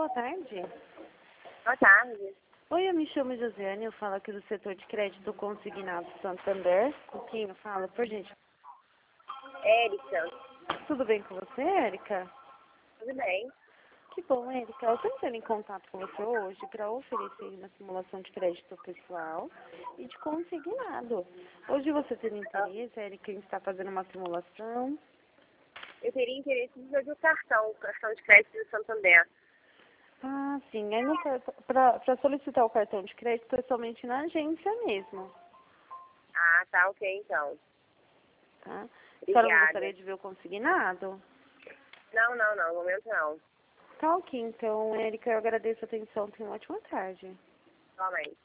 boa tarde. Boa tarde. Oi, eu me chamo Josiane, eu falo aqui do setor de crédito consignado Santander. Com quem eu falo, por gente? Érica. Tudo bem com você, Érica? Tudo bem? Que bom, Érica. Eu estou entrando em contato com você hoje para oferecer uma simulação de crédito pessoal e de consignado. Hoje você tem interesse, Érica, em estar fazendo uma simulação? Eu teria interesse em fazer o cartão de crédito do Santander. Ah, sim. Aí para solicitar o cartão de crédito é somente na agência mesmo, Ah, tá, ok, então. tá? A senhora não Obrigada. gostaria de ver o consignado? Não, no momento não. Tá ok, então, Érica, eu agradeço a atenção. Tenha uma ótima tarde. Somente.